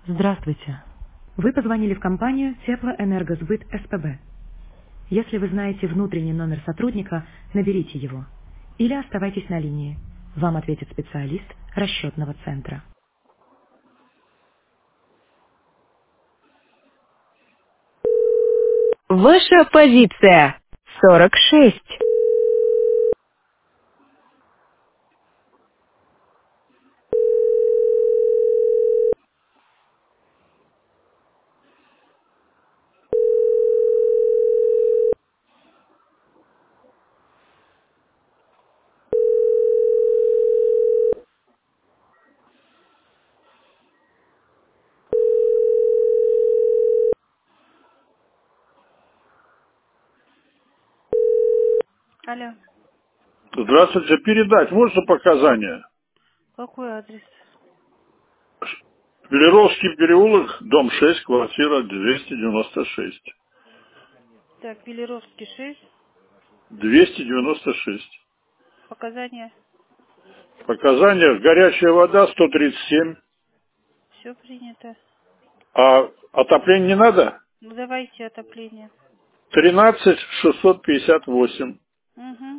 Здравствуйте. Вы позвонили в компанию Теплоэнергосбыт СПБ. Если вы знаете внутренний номер сотрудника, наберите его. Или оставайтесь на линии. Вам ответит специалист расчетного центра. Ваша позиция 46. Алло, Здравствуйте, передать можно показания? какой адрес? Велеровский переулок, дом 6, квартира 296. Так, Пелеровский 6. 296. Показания. Показания: горячая вода 137. Все принято. А отопление не надо? Ну давайте отопление. 13 658. Угу.